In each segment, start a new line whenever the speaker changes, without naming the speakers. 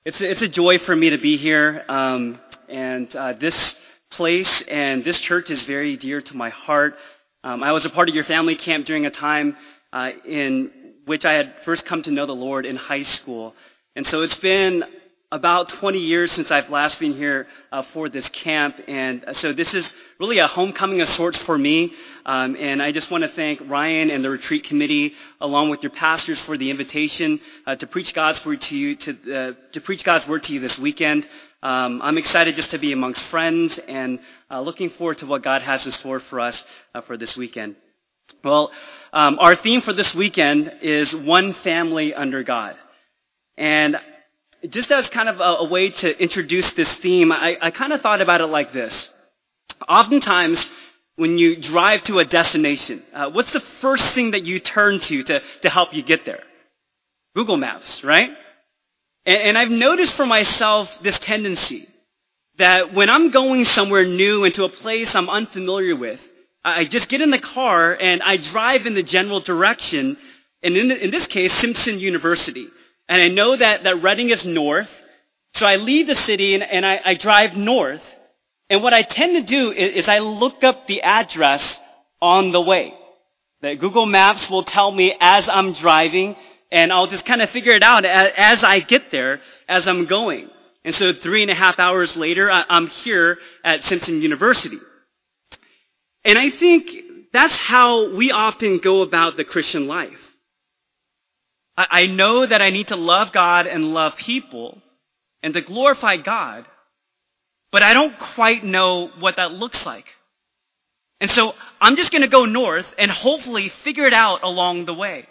It's a joy for me to be here, and this place and this church is very dear to my heart. I was a part of your family camp during a time in which I had first come to know the Lord in high school, and so it's been about 20 years since I've last been here for this camp, and so this is really a homecoming of sorts for me. And I just want to thank Ryan and the retreat committee, along with your pastors, for the invitation to preach God's word to you to preach God's word to you this weekend. I'm excited just to be amongst friends and looking forward to what God has in store for us for this weekend. Well, our theme for this weekend is one family under God, and just as kind of a way to introduce this theme, I kind of thought about it like this. Oftentimes, when you drive to a destination, what's the first thing that you turn to help you get there? Google Maps, right? And I've noticed for myself this tendency that when I'm going somewhere new into a place I'm unfamiliar with, I just get in the car and I drive in the general direction, and in this case, Simpson University. And I know that Reading is north, so I leave the city and I drive north. And what I tend to do is I look up the address on the way. That Google Maps will tell me as I'm driving, and I'll just kind of figure it out as I get there, as I'm going. And so 3.5 hours later, I'm here at Simpson University. And I think that's how we often go about the Christian life. I know that I need to love God and love people and to glorify God, but I don't quite know what that looks like. And so I'm just going to go north and hopefully figure it out along the way.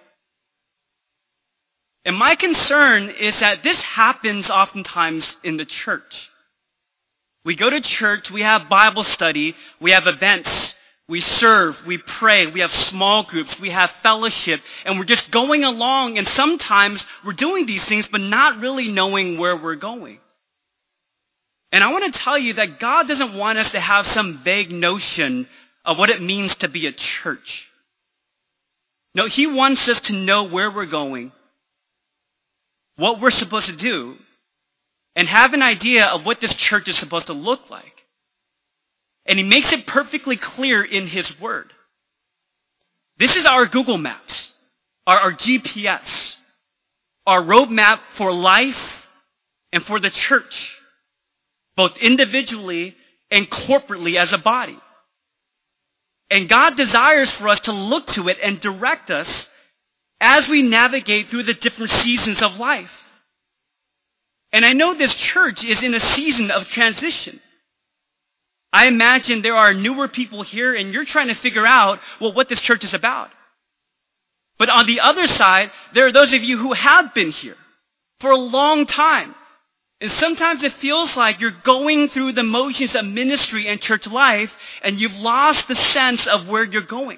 And my concern is that this happens oftentimes in the church. We go to church, we have Bible study, we have events, we serve, we pray, we have small groups, we have fellowship, and we're just going along, and sometimes we're doing these things but not really knowing where we're going. And I want to tell you that God doesn't want us to have some vague notion of what it means to be a church. No, He wants us to know where we're going, what we're supposed to do, and have an idea of what this church is supposed to look like. And He makes it perfectly clear in His Word. This is our Google Maps, our GPS, our roadmap for life and for the church, both individually and corporately as a body. And God desires for us to look to it and direct us as we navigate through the different seasons of life. And I know this church is in a season of transition. I imagine there are newer people here and you're trying to figure out, what this church is about. But on the other side, there are those of you who have been here for a long time. And sometimes it feels like you're going through the motions of ministry and church life and you've lost the sense of where you're going.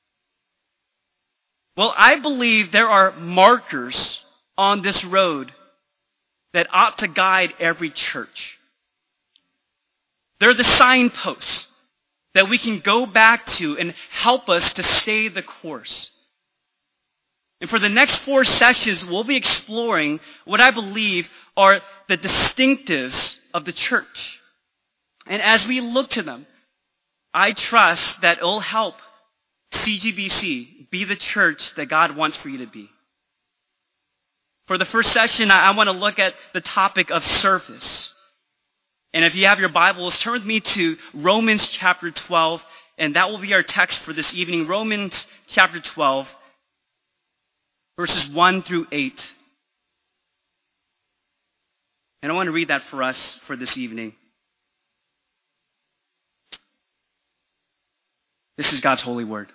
Well, I believe there are markers on this road that ought to guide every church. They're the signposts that we can go back to and help us to stay the course. And for the next 4 sessions, we'll be exploring what I believe are the distinctives of the church. And as we look to them, I trust that it'll help CGBC be the church that God wants for you to be. For the first session, I want to look at the topic of service. And if you have your Bibles, turn with me to Romans chapter 12, and that will be our text for this evening. Romans chapter 12, verses 1 through 8. And I want to read that for us for this evening. This is God's holy word.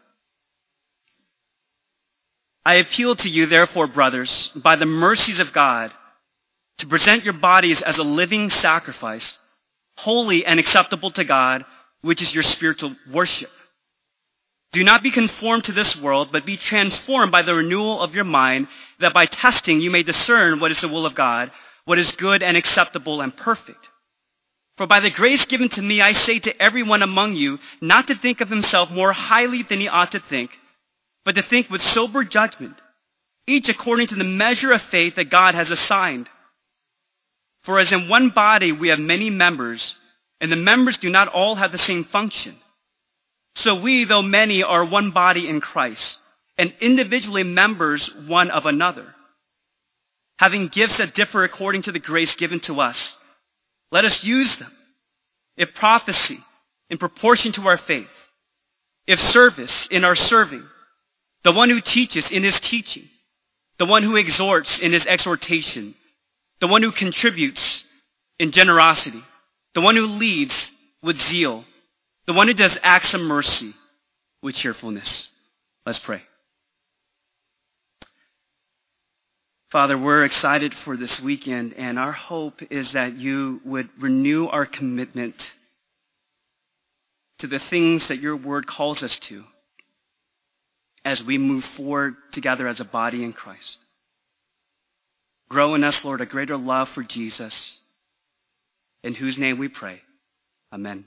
I appeal to you, therefore, brothers, by the mercies of God, to present your bodies as a living sacrifice, holy and acceptable to God, which is your spiritual worship. Do not be conformed to this world, but be transformed by the renewal of your mind, that by testing you may discern what is the will of God, what is good and acceptable and perfect. For by the grace given to me, I say to everyone among you, not to think of himself more highly than he ought to think, but to think with sober judgment, each according to the measure of faith that God has assigned. For as in one body we have many members, and the members do not all have the same function. So we, though many, are one body in Christ, and individually members one of another. Having gifts that differ according to the grace given to us, let us use them. If prophecy, in proportion to our faith. If service, in our serving. The one who teaches, in his teaching. The one who exhorts, in his exhortation. The one who contributes, in generosity. The one who leads, with zeal. The one who does acts of mercy, with cheerfulness. Let's pray. Father, we're excited for this weekend, and our hope is that you would renew our commitment to the things that your word calls us to as we move forward together as a body in Christ. Grow in us, Lord, a greater love for Jesus, in whose name we pray. Amen.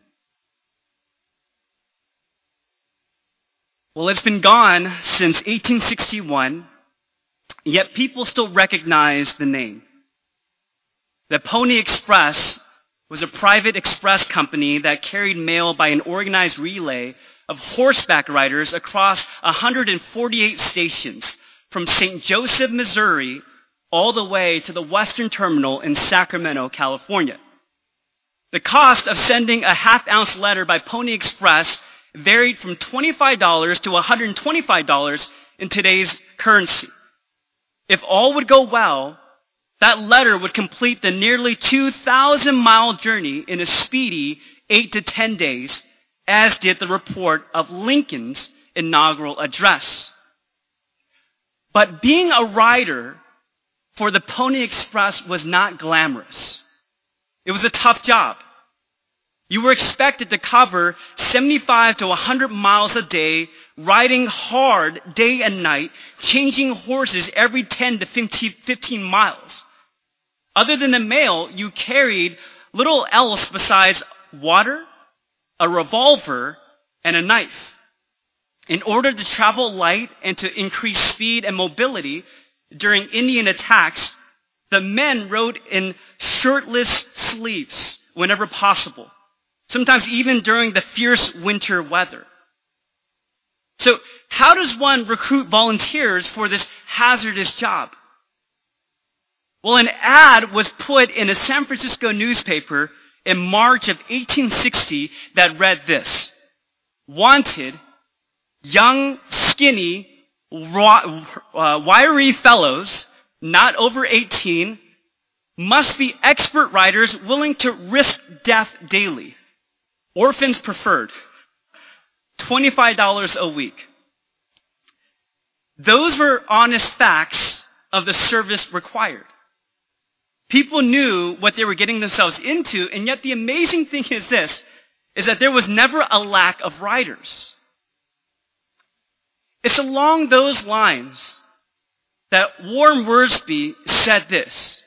Well, it's been gone since 1861, yet people still recognize the name. The Pony Express was a private express company that carried mail by an organized relay of horseback riders across 148 stations from St. Joseph, Missouri, all the way to the Western Terminal in Sacramento, California. The cost of sending a half-ounce letter by Pony Express varied from $25 to $125 in today's currency. If all would go well, that letter would complete the nearly 2,000-mile journey in a speedy 8 to 10 days, as did the report of Lincoln's inaugural address. But being a rider for the Pony Express was not glamorous. It was a tough job. You were expected to cover 75 to 100 miles a day, riding hard day and night, changing horses every 10 to 15 miles. Other than the mail, you carried little else besides water, a revolver, and a knife. In order to travel light and to increase speed and mobility during Indian attacks, the men rode in shirtless sleeves whenever possible, sometimes even during the fierce winter weather. So how does one recruit volunteers for this hazardous job? Well, an ad was put in a San Francisco newspaper in March of 1860 that read this: wanted, young, skinny, wiry fellows, not over 18, must be expert riders willing to risk death daily. Orphans preferred. $25 a week. Those were honest facts of the service required. People knew what they were getting themselves into, and yet the amazing thing is this, is that there was never a lack of riders. It's along those lines that Warren Wiersbe said this.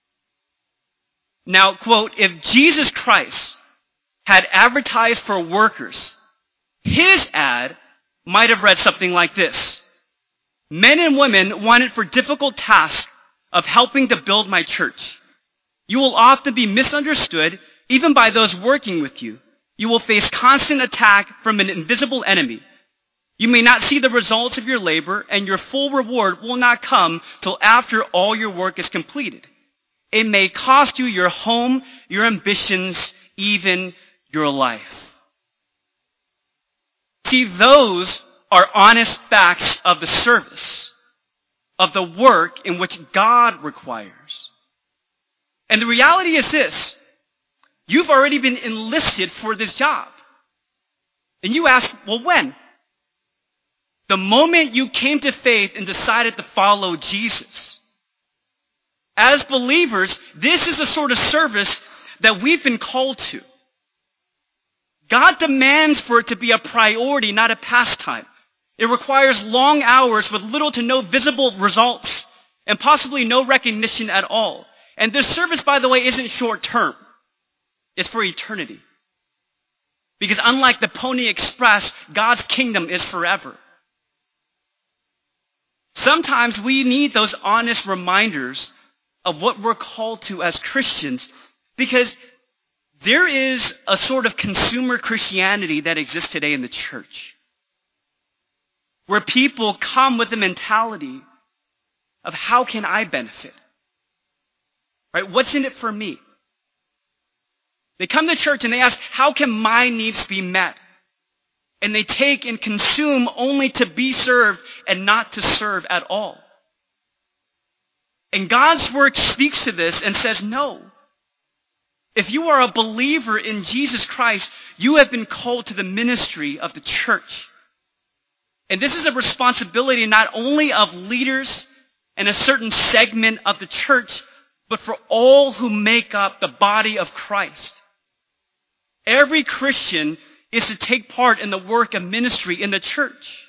Now, quote, if Jesus Christ had advertised for workers, his ad might have read something like this: men and women wanted for difficult tasks of helping to build my church. You will often be misunderstood, even by those working with you. You will face constant attack from an invisible enemy. You may not see the results of your labor, and your full reward will not come till after all your work is completed. It may cost you your home, your ambitions, even your life. See, those are honest facts of the service, of the work in which God requires. And the reality is this: you've already been enlisted for this job. And you ask, well, when? The moment you came to faith and decided to follow Jesus. As believers, this is the sort of service that we've been called to. God demands for it to be a priority, not a pastime. It requires long hours with little to no visible results and possibly no recognition at all. And this service, by the way, isn't short term. It's for eternity. Because unlike the Pony Express, God's kingdom is forever. Sometimes we need those honest reminders of what we're called to as Christians, because there is a sort of consumer Christianity that exists today in the church, where people come with the mentality of how can I benefit? Right? What's in it for me? They come to church and they ask, how can my needs be met? And they take and consume only to be served and not to serve at all. And God's word speaks to this and says, no. If you are a believer in Jesus Christ, you have been called to the ministry of the church. And this is a responsibility not only of leaders and a certain segment of the church, but for all who make up the body of Christ. Every Christian is to take part in the work of ministry in the church.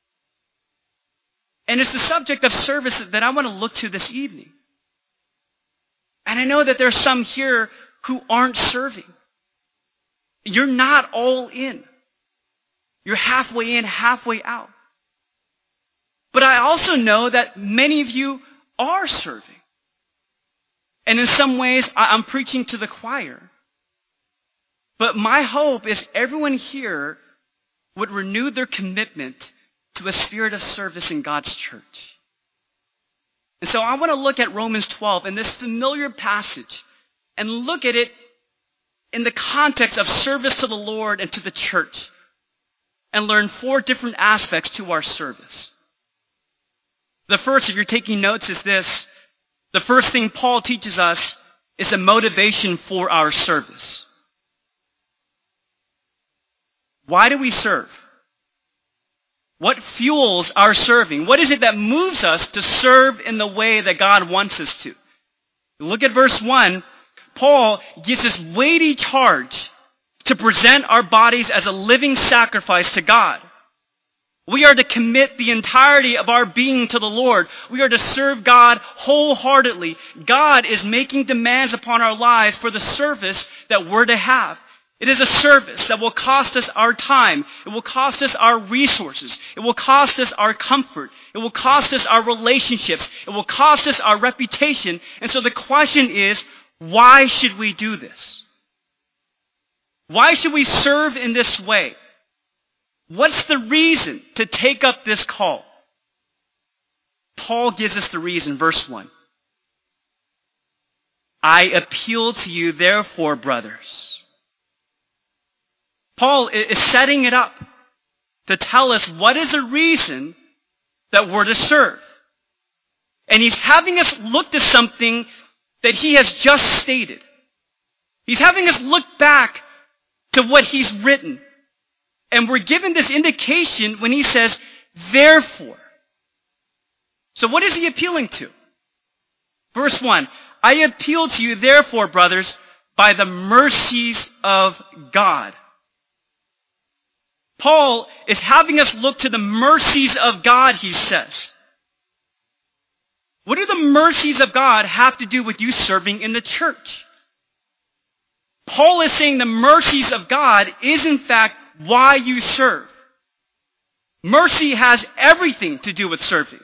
And it's the subject of service that I want to look to this evening. And I know that there are some here who aren't serving. You're not all in. You're halfway in, halfway out. But I also know that many of you are serving. And in some ways, I'm preaching to the choir. But my hope is everyone here would renew their commitment to a spirit of service in God's church. And so I want to look at Romans 12 in this familiar passage and look at it in the context of service to the Lord and to the church, and learn 4 different aspects to our service. The first, if you're taking notes, is this. The first thing Paul teaches us is the motivation for our service. Why do we serve? What fuels our serving? What is it that moves us to serve in the way that God wants us to? Look at verse 1. Paul gives this weighty charge to present our bodies as a living sacrifice to God. We are to commit the entirety of our being to the Lord. We are to serve God wholeheartedly. God is making demands upon our lives for the service that we're to have. It is a service that will cost us our time. It will cost us our resources. It will cost us our comfort. It will cost us our relationships. It will cost us our reputation. And so the question is, why should we do this? Why should we serve in this way? What's the reason to take up this call? Paul gives us the reason, verse 1. I appeal to you, therefore, brothers. Paul is setting it up to tell us what is the reason that we're to serve. And he's having us look to something that he has just stated. He's having us look back to what he's written. And we're given this indication when he says, therefore. So what is he appealing to? Verse 1, I appeal to you, therefore, brothers, by the mercies of God. Paul is having us look to the mercies of God, he says. What do the mercies of God have to do with you serving in the church? Paul is saying the mercies of God is in fact why you serve. Mercy has everything to do with serving.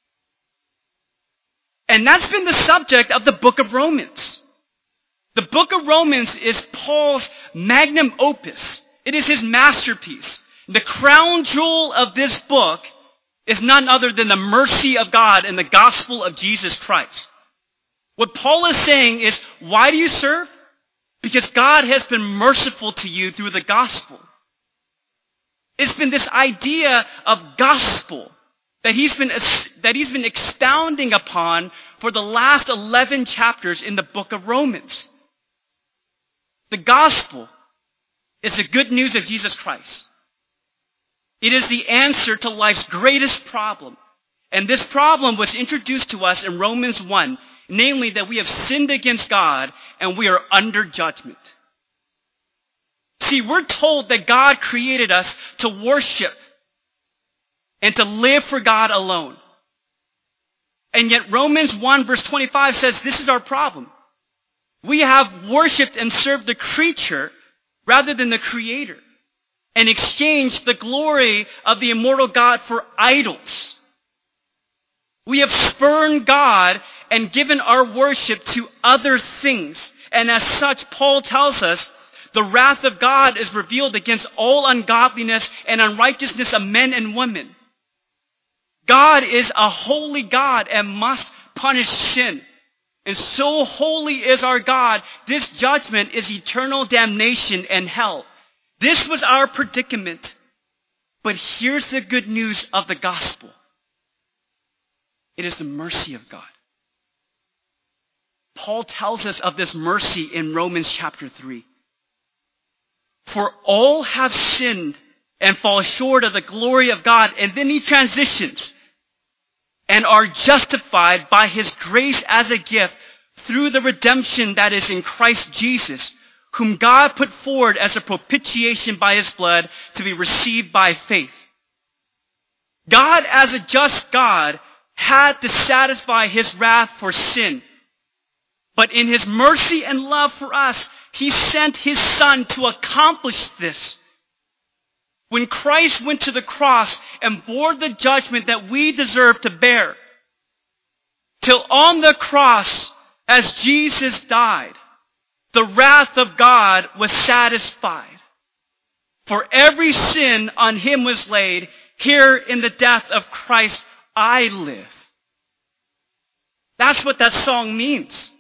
And that's been the subject of the book of Romans. The book of Romans is Paul's magnum opus. It is his masterpiece. The crown jewel of this book is none other than the mercy of God and the gospel of Jesus Christ. What Paul is saying is, why do you serve? Because God has been merciful to you through the gospel. It's been this idea of gospel that he's been expounding upon for the last 11 chapters in the book of Romans. The gospel is the good news of Jesus Christ. It is the answer to life's greatest problem. And this problem was introduced to us in Romans 1, namely that we have sinned against God and we are under judgment. See, we're told that God created us to worship and to live for God alone. And yet Romans 1 verse 25 says this is our problem. We have worshipped and served the creature rather than the Creator, and exchanged the glory of the immortal God for idols. We have spurned God and given our worship to other things. And as such, Paul tells us, the wrath of God is revealed against all ungodliness and unrighteousness of men and women. God is a holy God and must punish sin. And so holy is our God, this judgment is eternal damnation and hell. This was our predicament. But here's the good news of the gospel. It is the mercy of God. Paul tells us of this mercy in Romans chapter 3. For all have sinned and fall short of the glory of God. And then he transitions. And are justified by his grace as a gift through the redemption that is in Christ Jesus, whom God put forward as a propitiation by his blood to be received by faith. God, as a just God, had to satisfy his wrath for sin. But in his mercy and love for us, he sent his Son to accomplish this. When Christ went to the cross and bore the judgment that we deserve to bear, till on the cross, as Jesus died, the wrath of God was satisfied. For every sin on him was laid. Here in the death of Christ, I live. That's what that song means.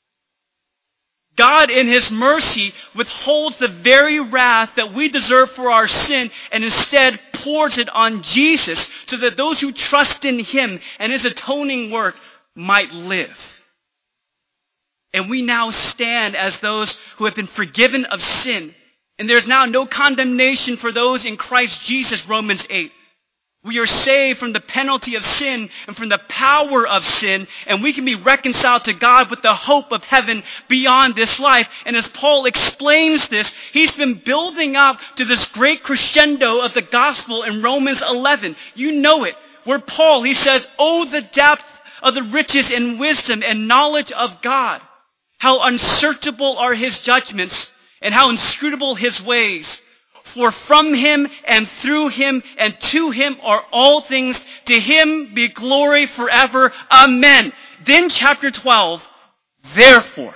God in his mercy withholds the very wrath that we deserve for our sin and instead pours it on Jesus so that those who trust in him and his atoning work might live. And we now stand as those who have been forgiven of sin. And there's now no condemnation for those in Christ Jesus, Romans 8. We are saved from the penalty of sin and from the power of sin, and we can be reconciled to God with the hope of heaven beyond this life. And as Paul explains this, he's been building up to this great crescendo of the gospel in Romans 11. You know it, where Paul, he says, "Oh, the depth of the riches and wisdom and knowledge of God. How unsearchable are his judgments and how inscrutable his ways. For from him and through him and to him are all things. To him be glory forever. Amen." Then chapter 12, therefore,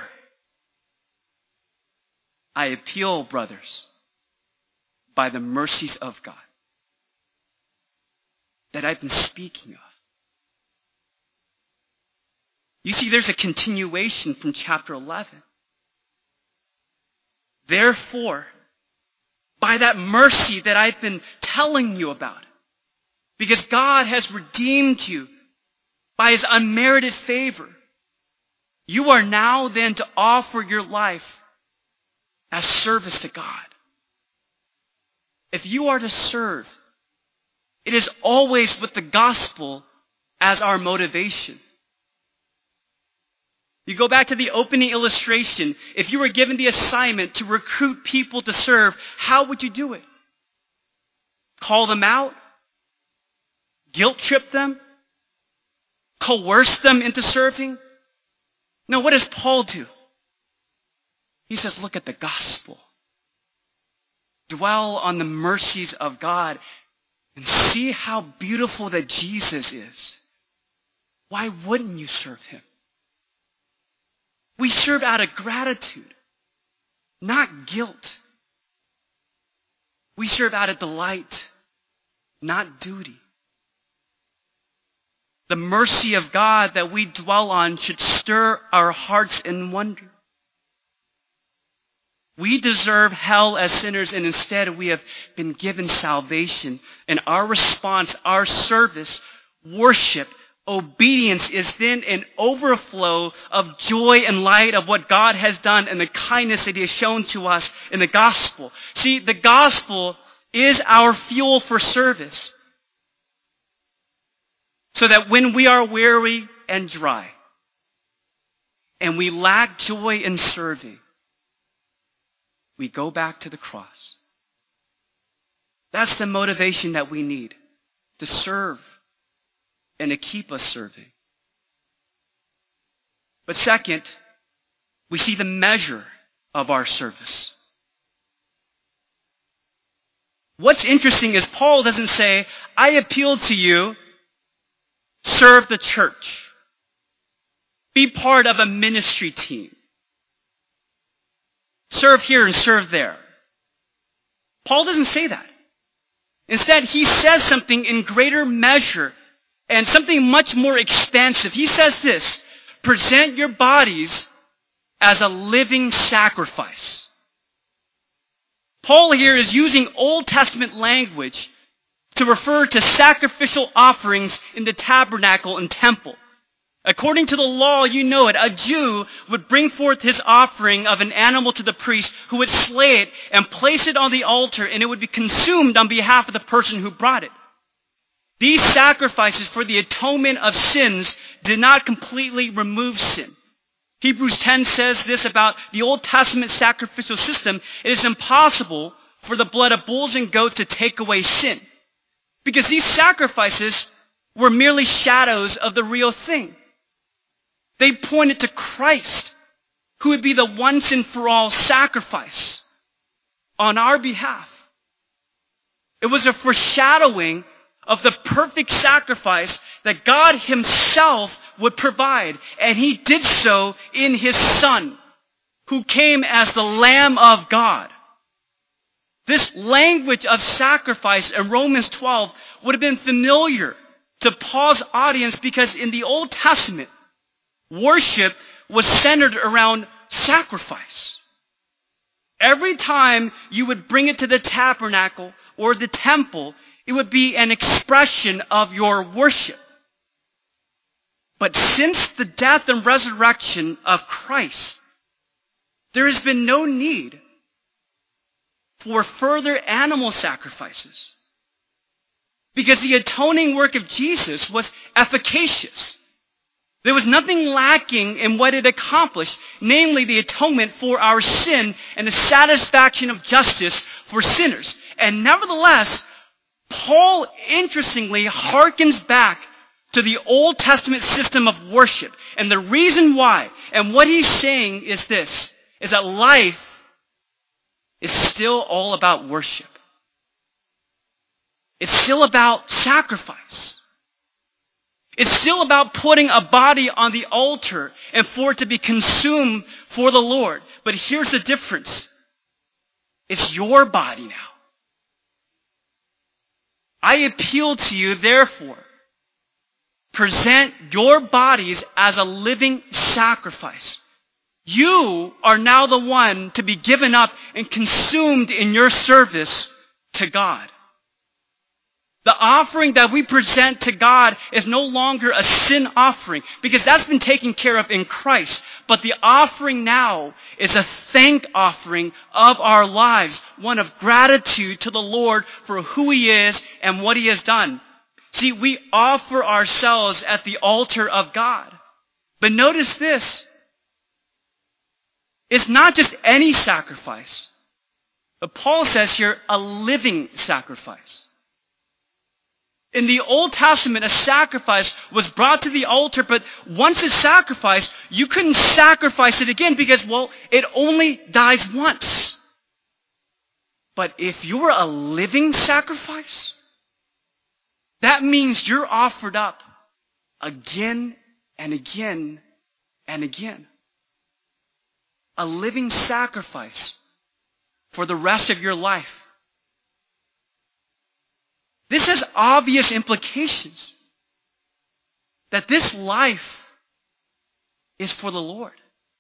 I appeal, brothers, by the mercies of God, that I've been speaking of. You see, there's a continuation from chapter 11. Therefore, by that mercy that I've been telling you about, because God has redeemed you by his unmerited favor, you are now then to offer your life as service to God. If you are to serve, it is always with the gospel as our motivation. You go back to the opening illustration. If you were given the assignment to recruit people to serve, how would you do it? Call them out? Guilt trip them? Coerce them into serving? No, what does Paul do? He says, look at the gospel. Dwell on the mercies of God and see how beautiful that Jesus is. Why wouldn't you serve him? We serve out of gratitude, not guilt. We serve out of delight, not duty. The mercy of God that we dwell on should stir our hearts in wonder. We deserve hell as sinners, and instead we have been given salvation. And our response, our service, worship, obedience is then an overflow of joy and light of what God has done and the kindness that he has shown to us in the gospel. See, the gospel is our fuel for service. So that when we are weary and dry, and we lack joy in serving, we go back to the cross. That's the motivation that we need to serve and to keep us serving. But second, we see the measure of our service. What's interesting is Paul doesn't say, I appeal to you serve the church. Be part of a ministry team. Serve here and serve there. Paul doesn't say that. Instead, he says something in greater measure and something much more expansive. He says this, present your bodies as a living sacrifice. Paul here is using Old Testament language to refer to sacrificial offerings in the tabernacle and temple. According to the law, you know it, a Jew would bring forth his offering of an animal to the priest, who would slay it and place it on the altar, and it would be consumed on behalf of the person who brought it. These sacrifices for the atonement of sins did not completely remove sin. Hebrews 10 says this about the Old Testament sacrificial system: it is impossible for the blood of bulls and goats to take away sin. Because these sacrifices were merely shadows of the real thing. They pointed to Christ, who would be the once and for all sacrifice on our behalf. It was a foreshadowing of the perfect sacrifice that God himself would provide. And he did so in his Son, who came as the Lamb of God. This language of sacrifice in Romans 12 would have been familiar to Paul's audience, because in the Old Testament, worship was centered around sacrifice. Every time you would bring it to the tabernacle or the temple, it would be an expression of your worship. But since the death and resurrection of Christ, there has been no need for further animal sacrifices, because the atoning work of Jesus was efficacious. There was nothing lacking in what it accomplished, namely the atonement for our sin and the satisfaction of justice for sinners. And nevertheless, Paul interestingly harkens back to the Old Testament system of worship. And the reason why, and what he's saying is this, is that life is still all about worship. It's still about sacrifice. It's still about putting a body on the altar and for it to be consumed for the Lord. But here's the difference. It's your body now. I appeal to you, therefore, present your bodies as a living sacrifice. You are now the one to be given up and consumed in your service to God. The offering that we present to God is no longer a sin offering, because that's been taken care of in Christ. But the offering now is a thank offering of our lives, one of gratitude to the Lord for who he is and what he has done. See, we offer ourselves at the altar of God. But notice this. It's not just any sacrifice, but Paul says here, a living sacrifice. In the Old Testament, a sacrifice was brought to the altar, but once it's sacrificed, you couldn't sacrifice it again because, well, it only dies once. But if you were a living sacrifice, that means you're offered up again and again and again. A living sacrifice for the rest of your life. This has obvious implications that this life is for the Lord.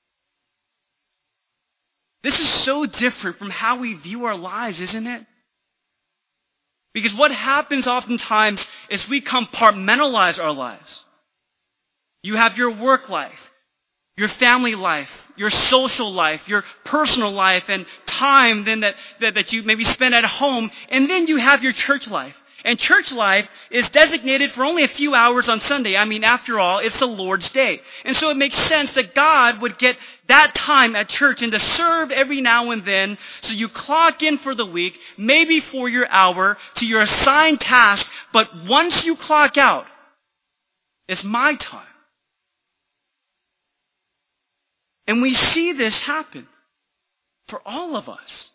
This is so different from how we view our lives, isn't it? Because what happens oftentimes is we compartmentalize our lives. You have your work life, your family life, your social life, your personal life, and time then that you maybe spend at home, and then you have your church life. And church life is designated for only a few hours on Sunday. I mean, after all, it's the Lord's Day. And so it makes sense that God would get that time at church and to serve every now and then. So you clock in for the week, maybe for your hour, to your assigned task. But once you clock out, it's my time. And we see this happen for all of us.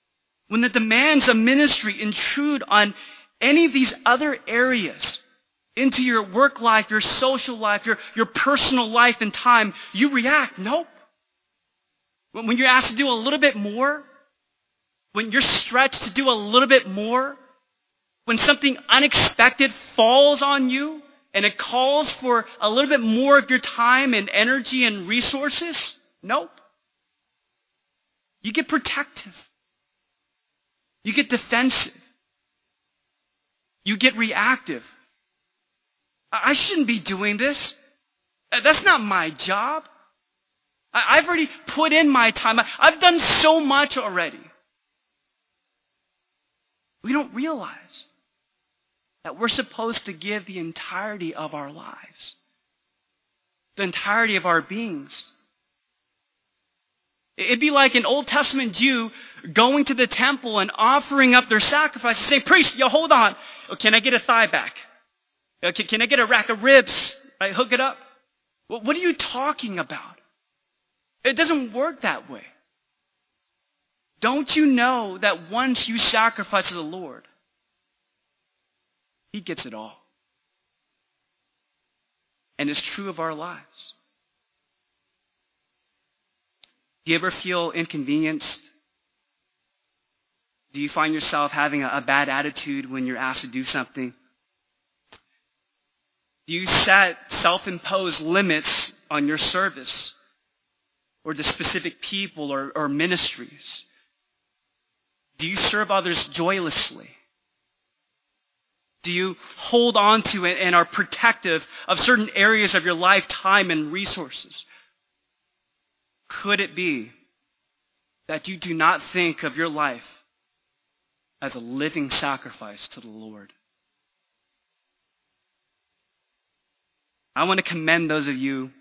When the demands of ministry intrude on any of these other areas, into your work life, your social life, your personal life and time, you react. Nope. When you're asked to do a little bit more, when you're stretched to do a little bit more, when something unexpected falls on you and it calls for a little bit more of your time and energy and resources, nope. You get protective. You get defensive. You get reactive. I shouldn't be doing this. That's not my job. I've already put in my time. I've done so much already. We don't realize that we're supposed to give the entirety of our lives, the entirety of our beings. It'd be like an Old Testament Jew going to the temple and offering up their sacrifices, saying, "Priest, hold on. Can I get a thigh back? Can I get a rack of ribs? Right, hook it up." What are you talking about? It doesn't work that way. Don't you know that once you sacrifice to the Lord, He gets it all? And it's true of our lives. Do you ever feel inconvenienced? Do you find yourself having a bad attitude when you're asked to do something? Do you set self-imposed limits on your service or to specific people or ministries? Do you serve others joylessly? Do you hold on to it and are protective of certain areas of your life, time, and resources? Could it be that you do not think of your life as a living sacrifice to the Lord? I want to commend those of you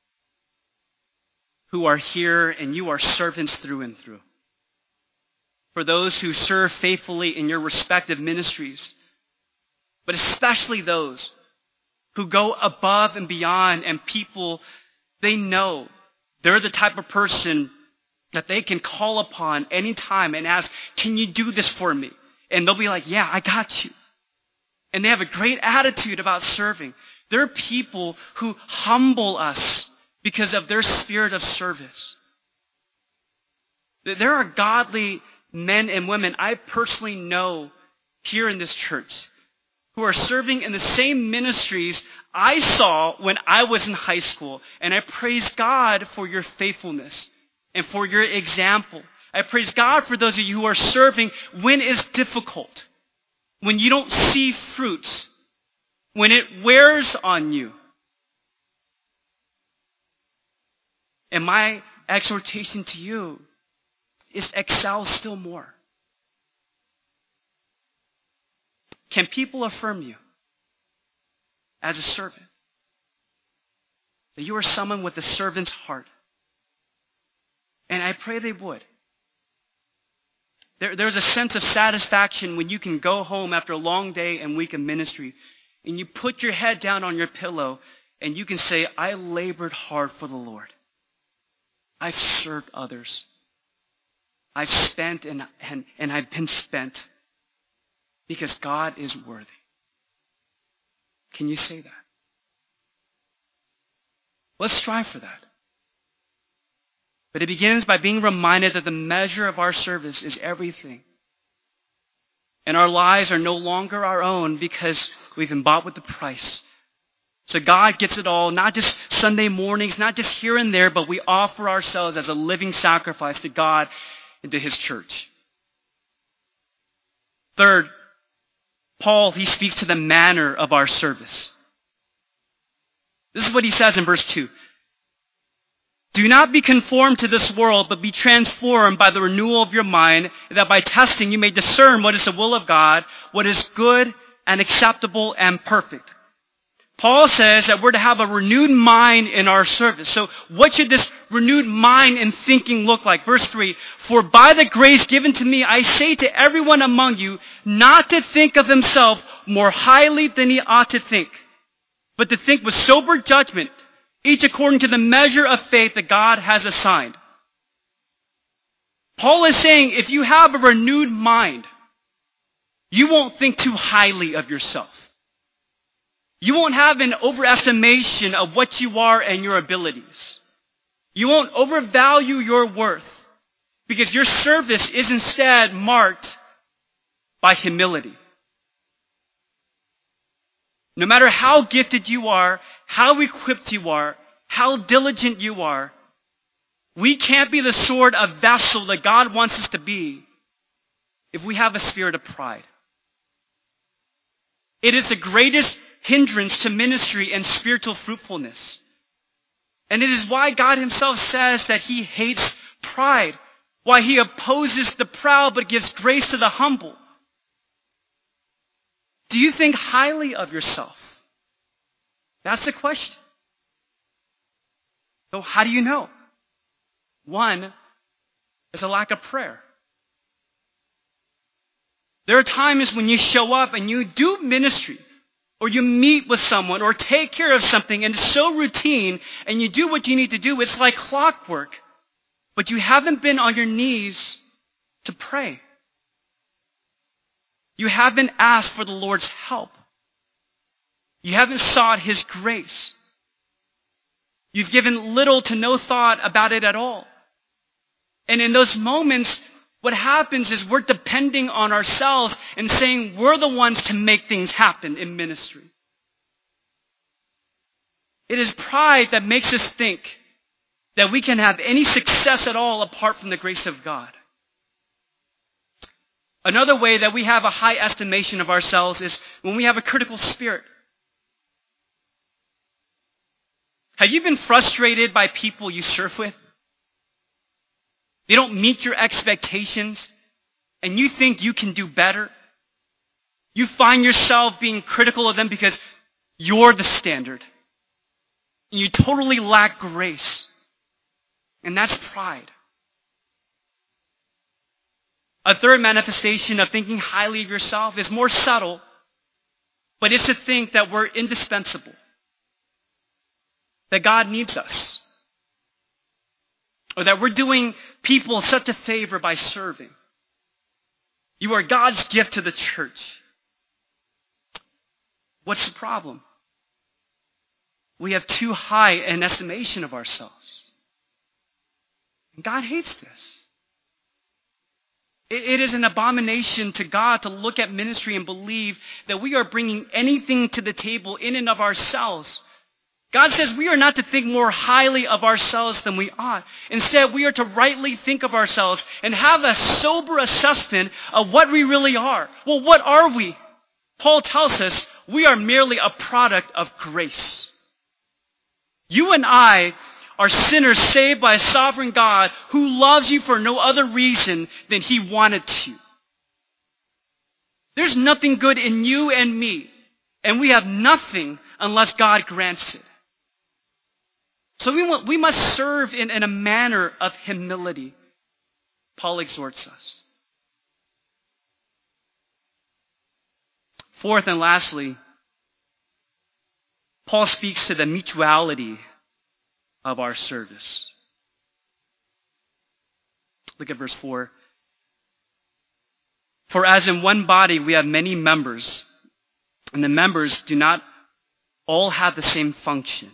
who are here and you are servants through and through. For those who serve faithfully in your respective ministries, but especially those who go above and beyond, and people, they know they're the type of person that they can call upon anytime and ask, "Can you do this for me?" And they'll be like, "Yeah, I got you." And they have a great attitude about serving. There are people who humble us because of their spirit of service. There are godly men and women I personally know here in this church who are serving in the same ministries I saw when I was in high school. And I praise God for your faithfulness and for your example. I praise God for those of you who are serving when it's difficult, when you don't see fruits, when it wears on you. And my exhortation to you is excel still more. Can people affirm you as a servant? That you are someone with a servant's heart? And I pray they would. There's a sense of satisfaction when you can go home after a long day and week of ministry and you put your head down on your pillow and you can say, "I labored hard for the Lord. I've served others. I've spent and I've been spent because God is worthy." Can you say that? Let's strive for that. But it begins by being reminded that the measure of our service is everything. And our lives are no longer our own because we've been bought with the price. So God gets it all, not just Sunday mornings, not just here and there, but we offer ourselves as a living sacrifice to God and to His church. Third, Paul, he speaks to the manner of our service. This is what he says in verse 2. "Do not be conformed to this world, but be transformed by the renewal of your mind, that by testing you may discern what is the will of God, what is good and acceptable and perfect." Paul says that we're to have a renewed mind in our service. So what should this renewed mind and thinking look like? Verse 3, "For by the grace given to me, I say to everyone among you, not to think of himself more highly than he ought to think, but to think with sober judgment, each according to the measure of faith that God has assigned." Paul is saying if you have a renewed mind, you won't think too highly of yourself. You won't have an overestimation of what you are and your abilities. You won't overvalue your worth because your service is instead marked by humility. No matter how gifted you are, how equipped you are, how diligent you are, we can't be the sort of vessel that God wants us to be if we have a spirit of pride. It is the greatest hindrance to ministry and spiritual fruitfulness. And it is why God himself says that he hates pride, why he opposes the proud but gives grace to the humble. Do you think highly of yourself? That's the question. So how do you know? One is a lack of prayer. There are times when you show up and you do ministry, or you meet with someone, or take care of something, and it's so routine, and you do what you need to do. It's like clockwork. But you haven't been on your knees to pray. You haven't asked for the Lord's help. You haven't sought his grace. You've given little to no thought about it at all. And in those moments, what happens is we're depending on ourselves and saying we're the ones to make things happen in ministry. It is pride that makes us think that we can have any success at all apart from the grace of God. Another way that we have a high estimation of ourselves is when we have a critical spirit. Have you been frustrated by people you serve with? They don't meet your expectations, and you think you can do better. You find yourself being critical of them because you're the standard. And you totally lack grace. And that's pride. A third manifestation of thinking highly of yourself is more subtle, but it's to think that we're indispensable. That God needs us. Or that we're doing people such a favor by serving. You are God's gift to the church. What's the problem? We have too high an estimation of ourselves. And God hates this. It is an abomination to God to look at ministry and believe that we are bringing anything to the table in and of ourselves. God says we are not to think more highly of ourselves than we ought. Instead, we are to rightly think of ourselves and have a sober assessment of what we really are. Well, what are we? Paul tells us we are merely a product of grace. You and I are sinners saved by a sovereign God who loves you for no other reason than he wanted to. There's nothing good in you and me, and we have nothing unless God grants it. So we must serve in a manner of humility. Paul exhorts us. Fourth and lastly, Paul speaks to the mutuality of our service. Look at verse 4. For as in one body we have many members, and the members do not all have the same function.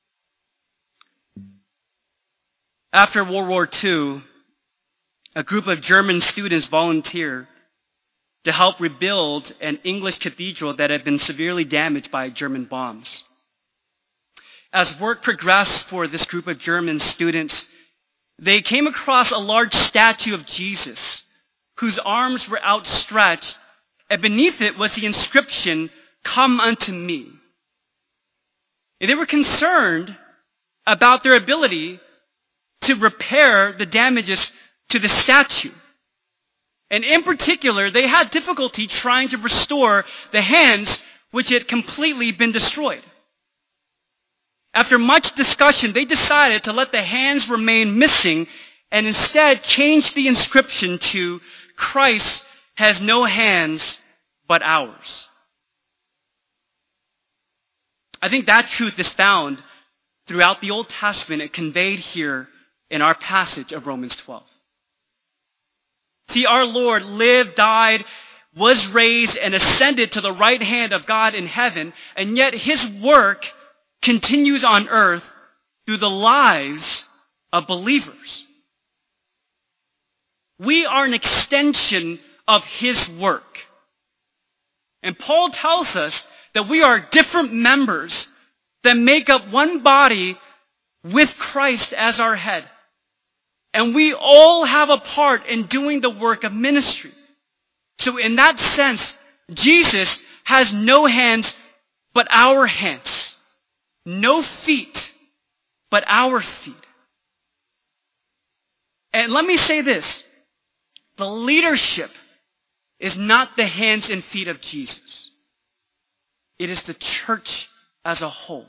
After World War II, a group of German students volunteered to help rebuild an English cathedral that had been severely damaged by German bombs. As work progressed for this group of German students, they came across a large statue of Jesus, whose arms were outstretched, and beneath it was the inscription, "Come unto me." And they were concerned about their ability to repair the damages to the statue. And in particular, they had difficulty trying to restore the hands which had completely been destroyed. After much discussion, they decided to let the hands remain missing and instead change the inscription to "Christ has no hands but ours." I think that truth is found throughout the Old Testament and conveyed here in our passage of Romans 12. See, our Lord lived, died, was raised and ascended to the right hand of God in heaven, and yet his work continues on earth through the lives of believers. We are an extension of his work. And Paul tells us that we are different members that make up one body with Christ as our head. And we all have a part in doing the work of ministry. So in that sense, Jesus has no hands but our hands. No feet but our feet. And let me say this. The leadership is not the hands and feet of Jesus. It is the church as a whole.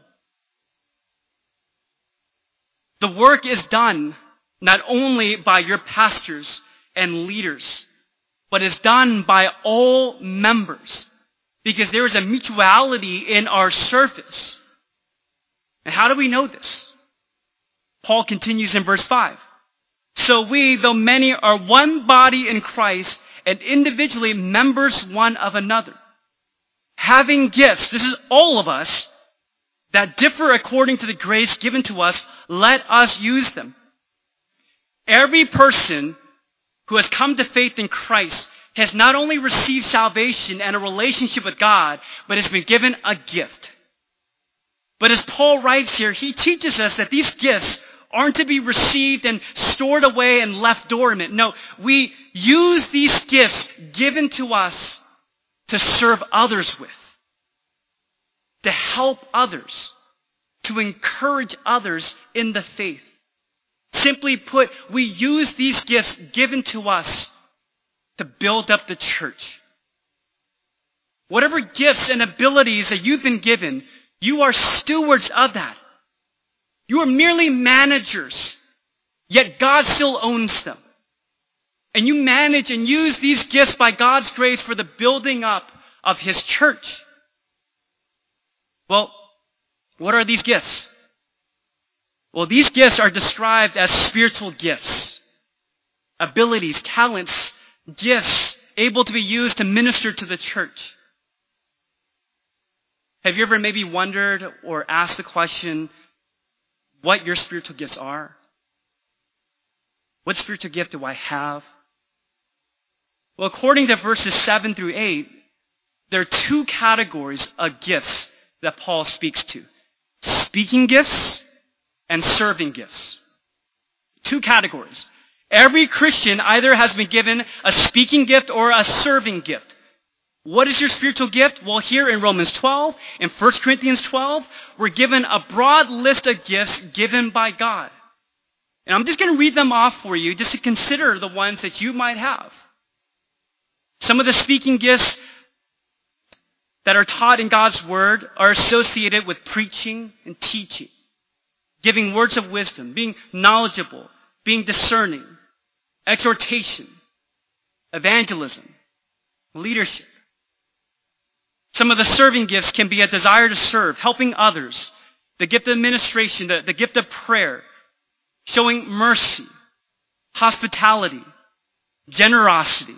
The work is done not only by your pastors and leaders, but is done by all members, because there is a mutuality in our service. And how do we know this? Paul continues in verse 5. So we, though many, are one body in Christ, and individually members one of another. Having gifts, this is all of us, that differ according to the grace given to us, let us use them. Every person who has come to faith in Christ has not only received salvation and a relationship with God, but has been given a gift. But as Paul writes here, he teaches us that these gifts aren't to be received and stored away and left dormant. No, we use these gifts given to us to serve others with, to help others, to encourage others in the faith. Simply put, we use these gifts given to us to build up the church. Whatever gifts and abilities that you've been given, you are stewards of that. You are merely managers, yet God still owns them. And you manage and use these gifts by God's grace for the building up of his church. Well, what are these gifts? Well, these gifts are described as spiritual gifts, abilities, talents, gifts able to be used to minister to the church. Have you ever maybe wondered or asked the question, what your spiritual gifts are? What spiritual gift do I have? Well, according to verses 7 through 8, there are two categories of gifts that Paul speaks to. Speaking gifts and serving gifts. Two categories. Every Christian either has been given a speaking gift or a serving gift. What is your spiritual gift? Well, here in Romans 12, in 1 Corinthians 12, we're given a broad list of gifts given by God. And I'm just going to read them off for you just to consider the ones that you might have. Some of the speaking gifts that are taught in God's Word are associated with preaching and teaching, giving words of wisdom, being knowledgeable, being discerning, exhortation, evangelism, leadership. Some of the serving gifts can be a desire to serve, helping others, the gift of administration, the gift of prayer, showing mercy, hospitality, generosity.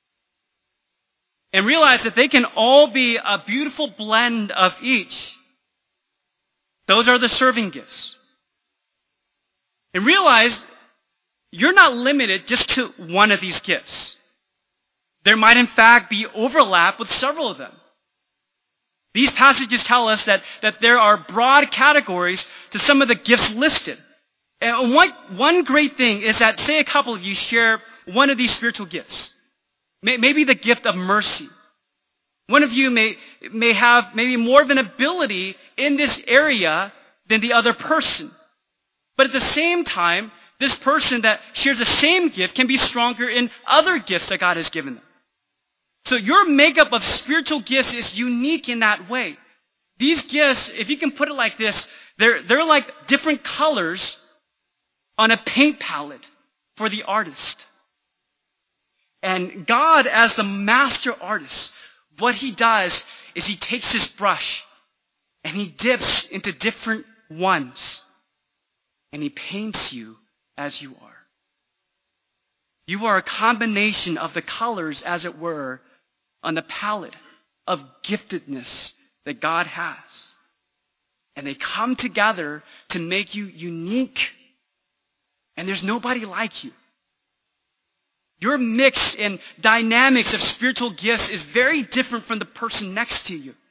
And realize that they can all be a beautiful blend of each. Those are the serving gifts. And realize you're not limited just to one of these gifts. There might in fact be overlap with several of them. These passages tell us that there are broad categories to some of the gifts listed. And one great thing is that, say a couple of you share one of these spiritual gifts. Maybe the gift of mercy. One of you may have maybe more of an ability in this area than the other person. But at the same time, this person that shares the same gift can be stronger in other gifts that God has given them. So your makeup of spiritual gifts is unique in that way. These gifts, if you can put it like this, they're like different colors on a paint palette for the artist. And God, as the master artist, what he does is he takes his brush and he dips into different ones and he paints you as you are. You are a combination of the colors, as it were, on the palette of giftedness that God has. And they come together to make you unique. And there's nobody like you. Your mix and dynamics of spiritual gifts is very different from the person next to you.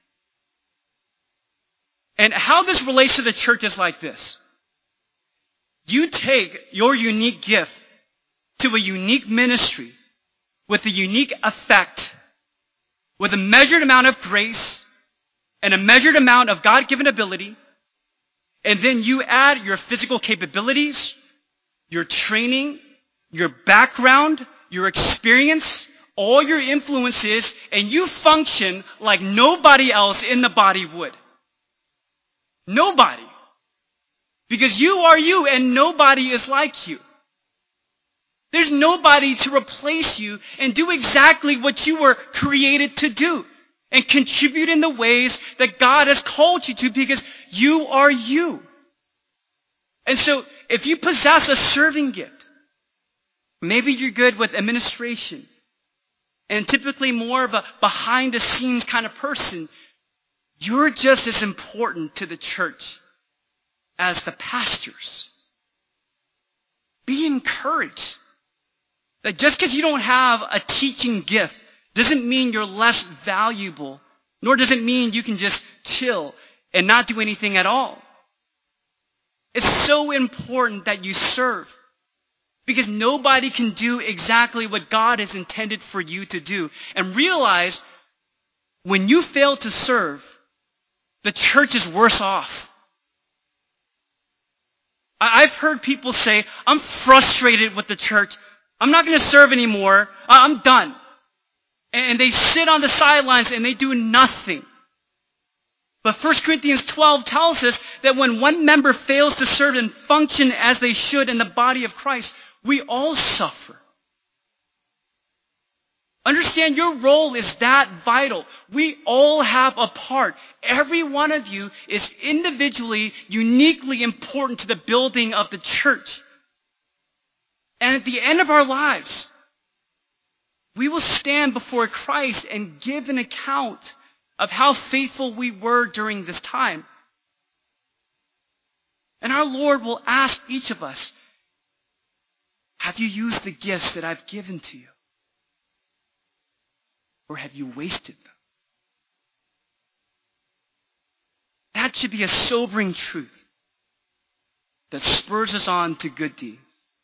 And how this relates to the church is like this. You take your unique gift to a unique ministry with a unique effect, with a measured amount of grace and a measured amount of God-given ability, and then you add your physical capabilities, your training, your background, your experience, all your influences, and you function like nobody else in the body would. Nobody. Because you are you and nobody is like you. There's nobody to replace you and do exactly what you were created to do and contribute in the ways that God has called you to, because you are you. And so if you possess a serving gift, maybe you're good with administration and typically more of a behind the scenes kind of person, you're just as important to the church as the pastors. Be encouraged that just because you don't have a teaching gift doesn't mean you're less valuable, nor does it mean you can just chill and not do anything at all. It's so important that you serve, because nobody can do exactly what God has intended for you to do. And realize when you fail to serve, the church is worse off. I've heard people say, I'm frustrated with the church. I'm not going to serve anymore. I'm done. And they sit on the sidelines and they do nothing. But 1 Corinthians 12 tells us that when one member fails to serve and function as they should in the body of Christ, we all suffer. Understand, your role is that vital. We all have a part. Every one of you is individually, uniquely important to the building of the church. And at the end of our lives, we will stand before Christ and give an account of how faithful we were during this time. And our Lord will ask each of us, have you used the gifts that I've given to you? Or have you wasted them? That should be a sobering truth that spurs us on to good deeds.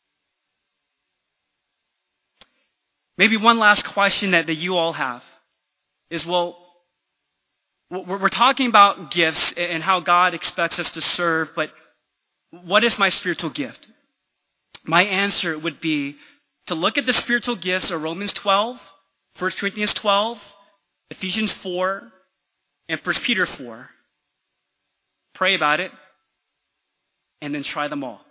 Maybe one last question that you all have is, well, we're talking about gifts and how God expects us to serve, but what is my spiritual gift? My answer would be to look at the spiritual gifts of Romans 12, 1 Corinthians 12, Ephesians 4, and 1 Peter 4. Pray about it, and then try them all.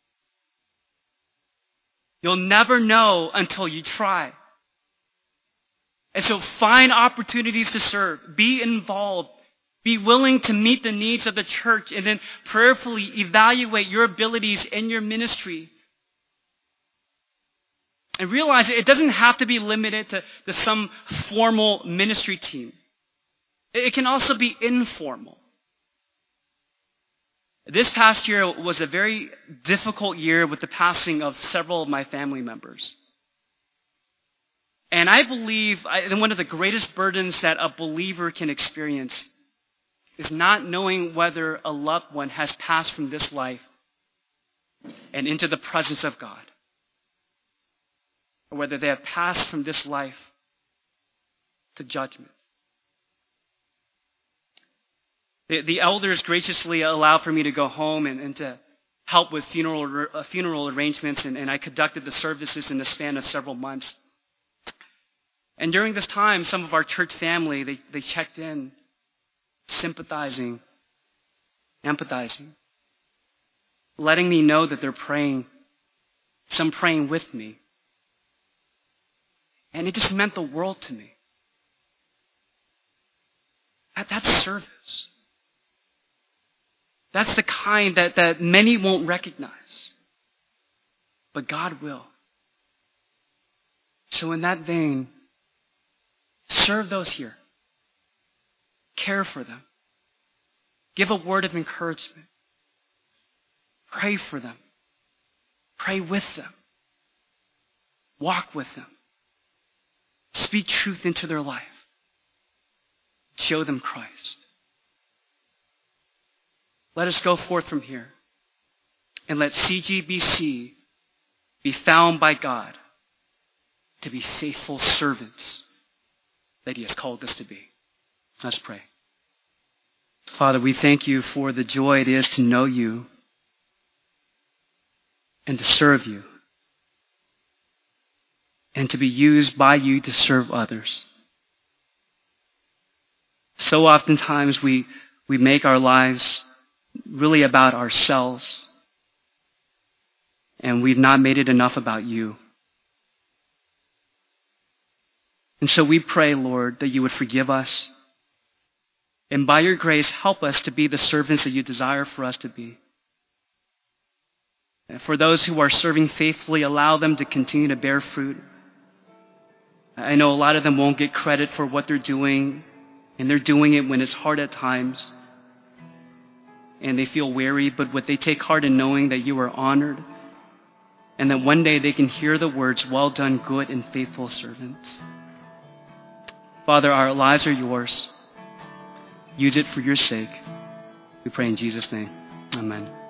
You'll never know until you try. And so find opportunities to serve. Be involved. Be willing to meet the needs of the church, and then prayerfully evaluate your abilities in your ministry. And realize it doesn't have to be limited to some formal ministry team. It can also be informal. This past year was a very difficult year with the passing of several of my family members. And I believe one of the greatest burdens that a believer can experience is not knowing whether a loved one has passed from this life and into the presence of God, or whether they have passed from this life to judgment. The elders graciously allowed for me to go home and to help with funeral arrangements, and I conducted the services in the span of several months. And during this time, some of our church family, they checked in, sympathizing, empathizing, letting me know that they're praying, some praying with me. And it just meant the world to me. That's service. That's the kind that many won't recognize. But God will. So in that vein, Serve those here. Care for them. Give a word of encouragement. Pray for them. Pray with them. Walk with them. Speak truth into their life. Show them Christ. Let us go forth from here and let CGBC be found by God to be faithful servants that He has called us to be. Let's pray. Father, we thank You for the joy it is to know You and to serve You and to be used by You to serve others. So oftentimes we make our lives really about ourselves, and we've not made it enough about You. And so we pray, Lord, that You would forgive us, and by Your grace, help us to be the servants that You desire for us to be. And for those who are serving faithfully, allow them to continue to bear fruit. I know a lot of them won't get credit for what they're doing, and they're doing it when it's hard at times, and they feel weary, but what they take heart in knowing that You are honored, and that one day they can hear the words, "Well done, good and faithful servants." Father, our lives are Yours. Use it for Your sake. We pray in Jesus' name. Amen.